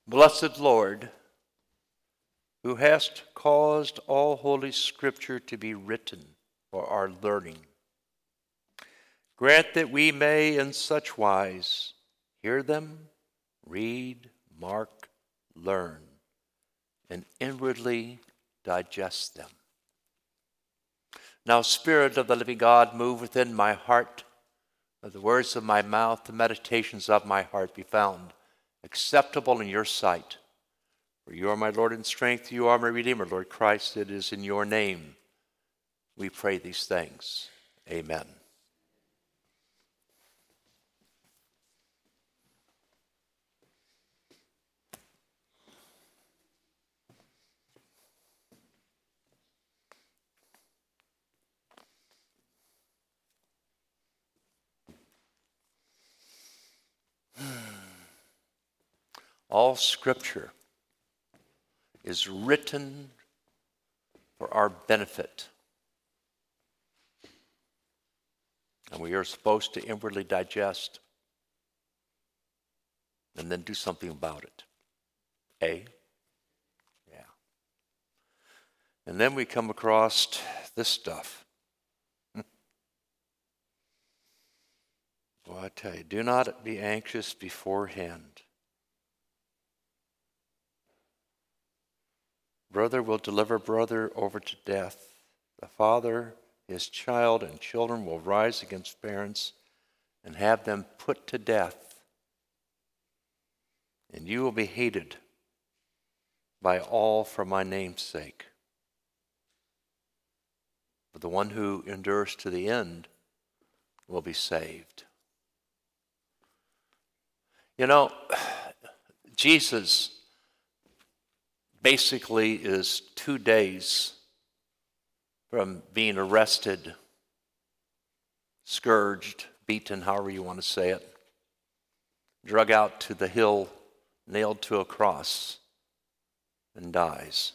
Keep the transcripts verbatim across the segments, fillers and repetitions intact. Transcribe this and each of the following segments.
Blessed Lord, who hast caused all holy scripture to be written for our learning, grant that we may in such wise hear them, read, mark, learn, and inwardly digest them. Now, Spirit of the living God, move within my heart, that the words of my mouth, the meditations of my heart be found acceptable in your sight. For you are my Lord and strength, you are my Redeemer, Lord Christ. It is in your name we pray these things. Amen. All Scripture is written for our benefit. And we are supposed to inwardly digest and then do something about it. A? Yeah. And then we come across this stuff. Well, I tell you, do not be anxious beforehand. Brother will deliver brother over to death. The father, his child, and children will rise against parents and have them put to death. And you will be hated by all for my name's sake. But the one who endures to the end will be saved. You know, Jesus basically is two days from being arrested, scourged, beaten, however you want to say it, drug out to the hill, nailed to a cross, and dies.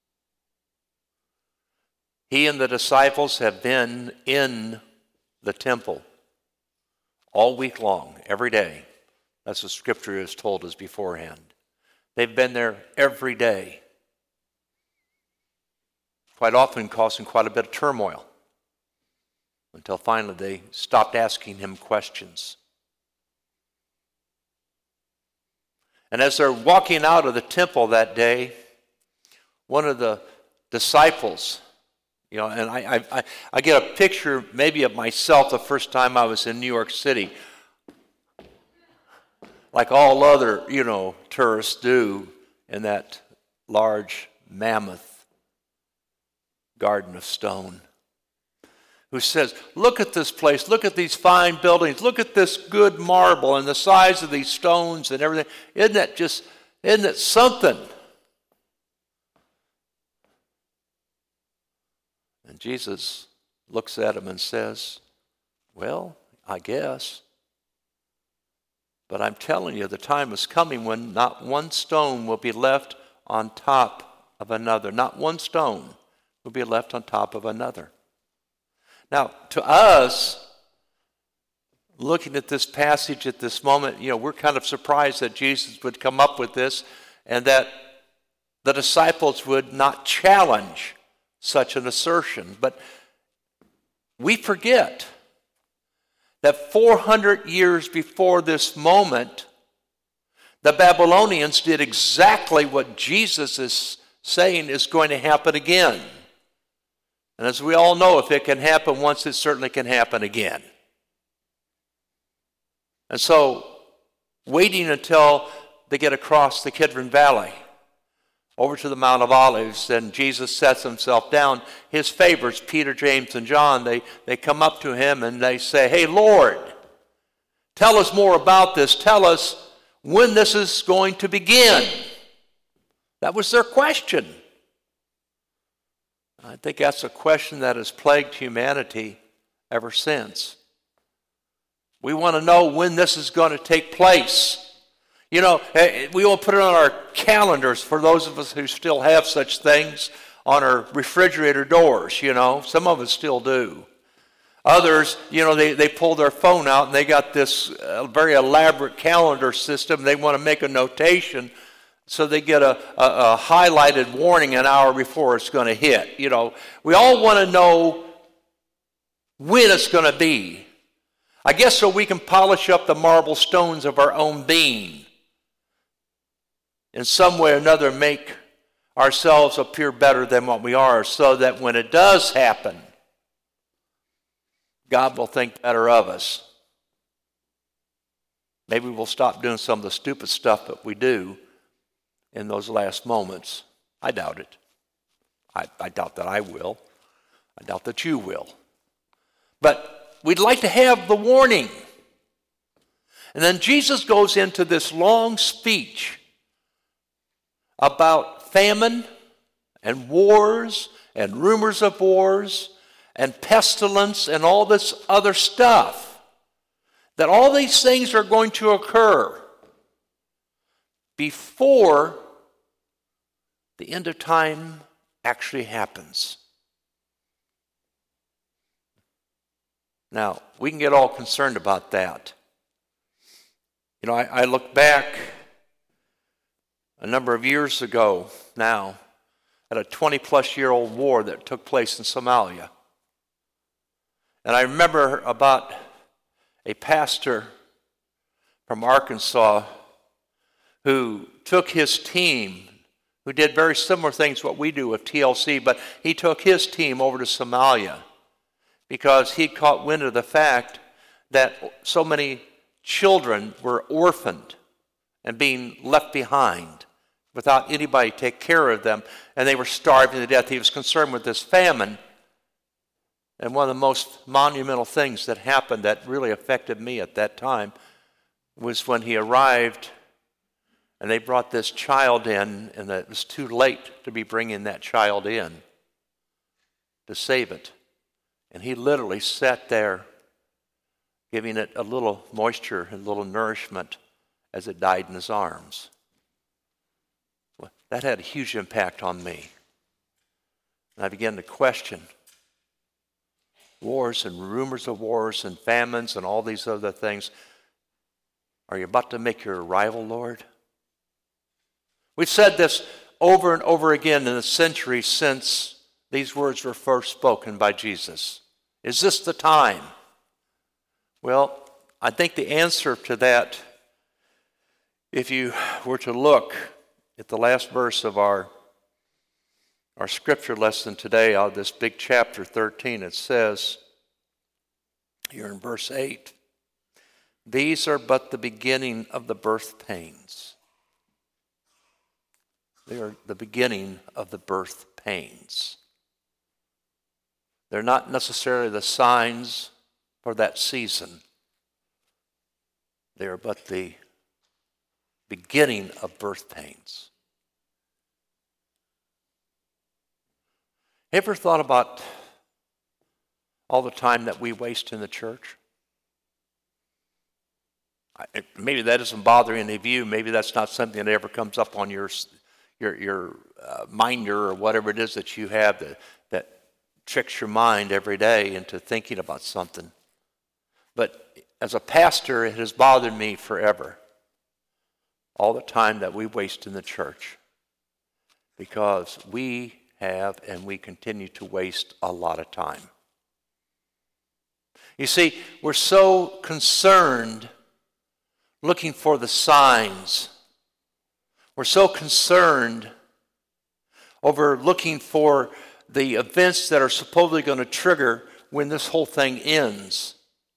He and the disciples have been in the temple all week long, every day. That's what Scripture has told us beforehand. They've been there every day, quite often causing quite a bit of turmoil, until finally they stopped asking him questions. And as they're walking out of the temple that day, one of the disciples, you know, and I, I, I get a picture maybe of myself the first time I was in New York City, like all other, you know, tourists do in that large mammoth garden of stone, who says, look at this place, look at these fine buildings, look at this good marble and the size of these stones and everything. Isn't that just, isn't it something? And Jesus looks at him and says, well, I guess. But I'm telling you, the time is coming when not one stone will be left on top of another. Not one stone will be left on top of another. Now, to us, looking at this passage at this moment, you know, we're kind of surprised that Jesus would come up with this and that the disciples would not challenge such an assertion. But we forget that four hundred years before this moment, the Babylonians did exactly what Jesus is saying is going to happen again. And as we all know, if it can happen once, it certainly can happen again. And so, waiting until they get across the Kidron Valley, over to the Mount of Olives, and Jesus sets himself down. His favorites, Peter, James, and John, they, they come up to him and they say, hey, Lord, tell us more about this. Tell us when this is going to begin. That was their question. I think that's a question that has plagued humanity ever since. We want to know when this is going to take place. You know, we will put it on our calendars for those of us who still have such things on our refrigerator doors, you know. Some of us still do. Others, you know, they, they pull their phone out and they got this uh, very elaborate calendar system. They want to make a notation so they get a, a, a highlighted warning an hour before it's going to hit. You know, we all want to know when it's going to be. I guess so we can polish up the marble stones of our own being. In some way or another, make ourselves appear better than what we are, so that when it does happen, God will think better of us. Maybe we'll stop doing some of the stupid stuff that we do in those last moments. I doubt it. I, I doubt that I will. I doubt that you will. But we'd like to have the warning. And then Jesus goes into this long speech about famine and wars and rumors of wars and pestilence and all this other stuff. That all these things are going to occur before the end of time actually happens. Now, we can get all concerned about that. You know, I, I look back a number of years ago now at a twenty-plus-year-old war that took place in Somalia. And I remember about a pastor from Arkansas who took his team, who did very similar things to what we do with T L C, but he took his team over to Somalia because he caught wind of the fact that so many children were orphaned and being left behind without anybody to take care of them, and they were starving to death. He was concerned with this famine. And one of the most monumental things that happened that really affected me at that time was when he arrived and they brought this child in, and it was too late to be bringing that child in to save it. And he literally sat there giving it a little moisture and a little nourishment as it died in his arms. Well, that had a huge impact on me. And I began to question wars and rumors of wars and famines and all these other things. Are you about to make your arrival, Lord? We've said this over and over again in the centuries since these words were first spoken by Jesus. Is this the time? Well, I think the answer to that, if you were to look at the last verse of our, our scripture lesson today, out of this big chapter thirteen, it says, here in verse eight, these are but the beginning of the birth pains. They are the beginning of the birth pains. They're not necessarily the signs for that season. They are but the beginning of birth pains. Ever thought about all the time that we waste in the church? I, maybe that doesn't bother any of you. Maybe that's not something that ever comes up on your your your uh, minder or whatever it is that you have that, that tricks your mind every day into thinking about something. But as a pastor, it has bothered me forever, all the time that we waste in the church, because we have and we continue to waste a lot of time. You see, we're so concerned looking for the signs. We're so concerned over looking for the events that are supposedly going to trigger when this whole thing ends,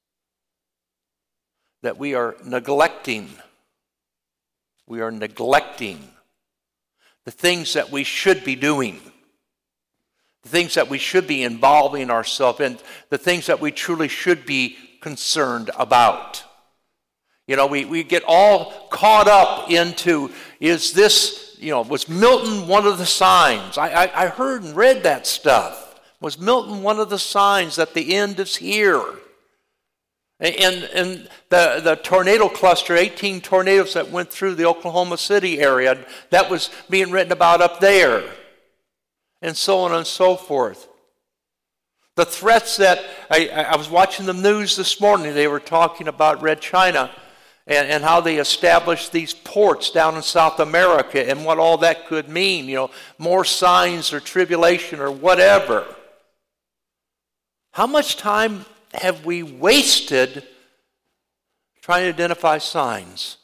that we are neglecting, we are neglecting the things that we should be doing, the things that we should be involving ourselves in, the things that we truly should be concerned about. You know, we, we get all caught up into, is this, you know, was Milton one of the signs? I, I, I heard and read that stuff. Was Milton one of the signs that the end is here? And, and the, the tornado cluster, eighteen tornadoes that went through the Oklahoma City area, that was being written about up there. And so on and so forth. The threats that, I, I was watching the news this morning, they were talking about Red China, and, and how they established these ports down in South America and what all that could mean, you know, more signs or tribulation or whatever. How much time have we wasted trying to identify signs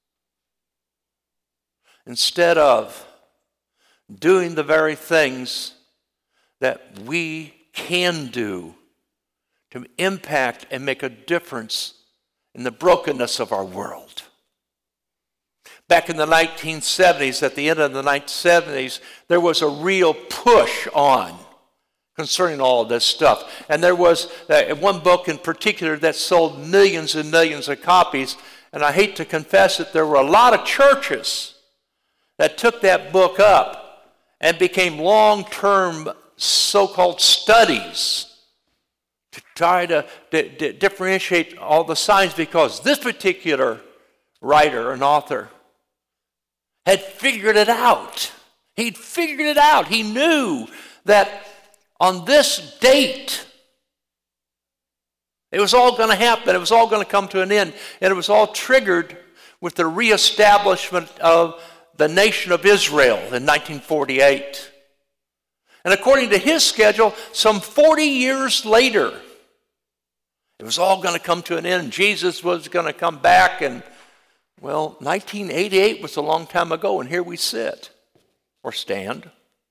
instead of doing the very things that we can do to impact and make a difference in the brokenness of our world? Back in the nineteen seventies, at the end of the nineteen seventies, there was a real push on concerning all of this stuff. And there was uh, one book in particular that sold millions and millions of copies. And I hate to confess it, there were a lot of churches that took that book up and became long-term so-called studies to try to d- d- differentiate all the signs, because this particular writer and author had figured it out. He'd figured it out. He knew that on this date, it was all going to happen. It was all going to come to an end. And it was all triggered with the reestablishment of the nation of Israel in nineteen forty-eight. And according to his schedule, some forty years later, it was all going to come to an end. Jesus was going to come back. And, well, nineteen eighty-eight was a long time ago, and here we sit or stand.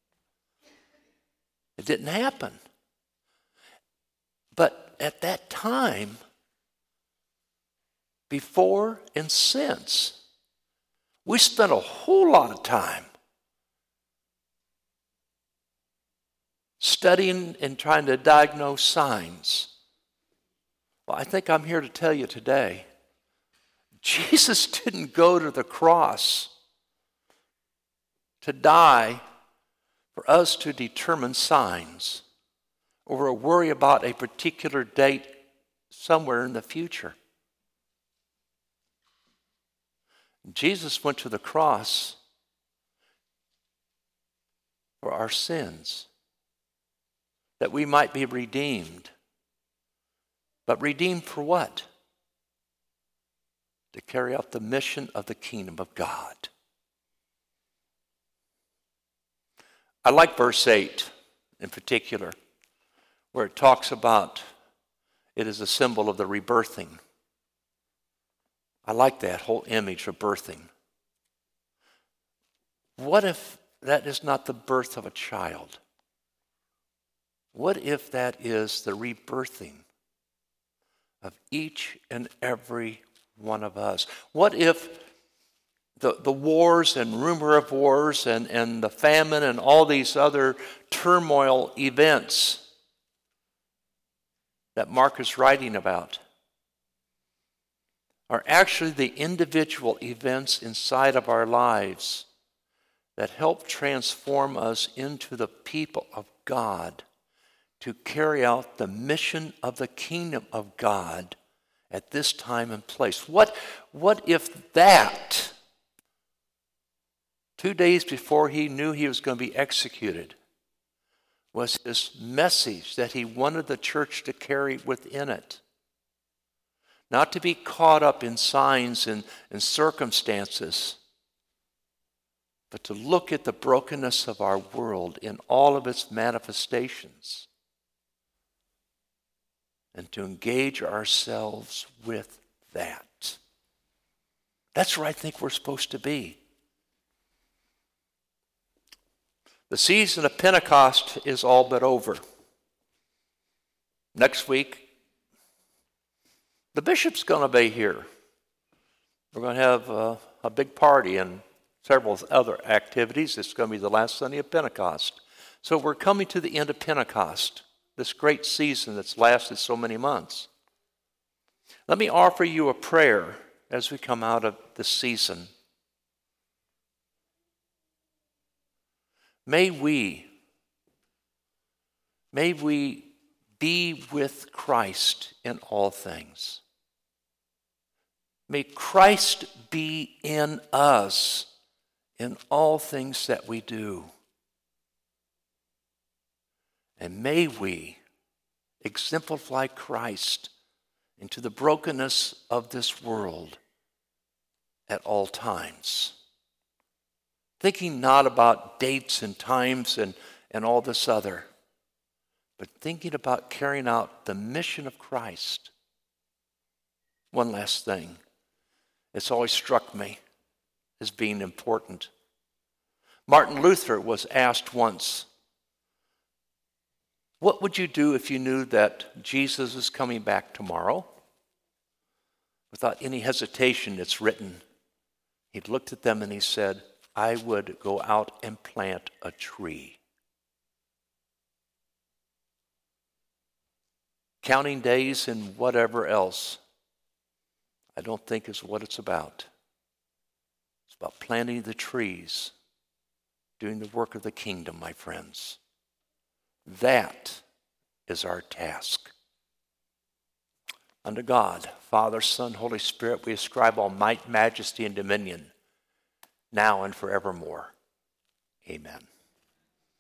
It didn't happen. But at that time, before and since, we spent a whole lot of time studying and trying to diagnose signs. Well, I think I'm here to tell you today, Jesus didn't go to the cross to die for us to determine signs or worry about a particular date somewhere in the future. Jesus went to the cross for our sins, that we might be redeemed. But redeemed for what? To carry out the mission of the kingdom of God. I like verse eight in particular, where it talks about it is a symbol of the rebirthing. I like that whole image of birthing. What if that is not the birth of a child? What if that is the rebirthing of each and every one of us? What if the, the wars and rumor of wars and, and the famine and all these other turmoil events that Mark is writing about are actually the individual events inside of our lives that help transform us into the people of God to carry out the mission of the kingdom of God at this time and place? What, what if that, two days before he knew he was going to be executed, was his message that he wanted the church to carry within it? Not to be caught up in signs and, and circumstances, but to look at the brokenness of our world in all of its manifestations and to engage ourselves with that. That's where I think we're supposed to be. The season of Pentecost is all but over. Next week, the bishop's going to be here. We're going to have a, a big party and several other activities. It's going to be the last Sunday of Pentecost. So we're coming to the end of Pentecost, this great season that's lasted so many months. Let me offer you a prayer as we come out of this season. May we, may we be with Christ in all things. May Christ be in us in all things that we do. And may we exemplify Christ into the brokenness of this world at all times. Thinking not about dates and times and, and all this other, but thinking about carrying out the mission of Christ. One last thing. It's always struck me as being important. Martin Luther was asked once, what would you do if you knew that Jesus is coming back tomorrow? Without any hesitation, it's written. He looked at them and he said, I would go out and plant a tree. Counting days and whatever else, I don't think is what it's about. It's about planting the trees, doing the work of the kingdom, my friends. That is our task. Unto God, Father, Son, Holy Spirit, we ascribe all might, majesty, and dominion, now and forevermore. Amen.